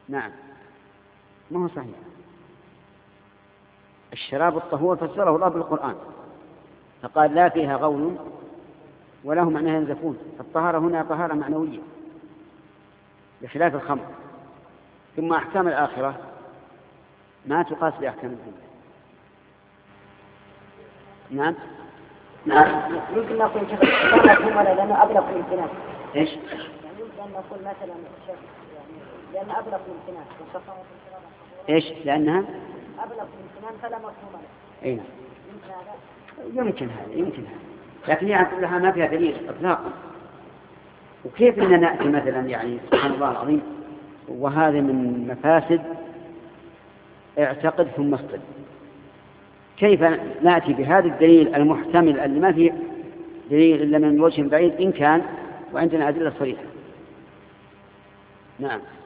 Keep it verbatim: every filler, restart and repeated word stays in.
نعم ما هو صحيح. الشراب الطهور فسره الله بالقرآن فقال لا فيها غول ولا هم عنها ينزفون. الطهارة هنا طهارة معنوية بخلاف الخمر. ثم أحكام الآخرة ما تقاس بأحكام الدنيا. نعم نعم يمكن نقول لا مفهوم ولا لأنه أبلغ في الامتنان. إيش؟ يعني يمكن أن نقول مثلا يعني لأن أبلغ في الامتنان. إيش؟ لأنها أبلغ في الامتنان فلا مفهوم له. أين؟ يمكن هذا يمكن هذا لكن يعني كلها ما فيها دليل إطلاقا. وكيف إننا نأتي مثلا يعني سبحان الله العظيم وهذا من مفاسد اعتقد ثم اصطد. كيف نأتي بهذا الدليل المحتمل اللي ما فيه دليل إلا من وجه بعيد إن كان وعندنا أدلة صريحة. نعم.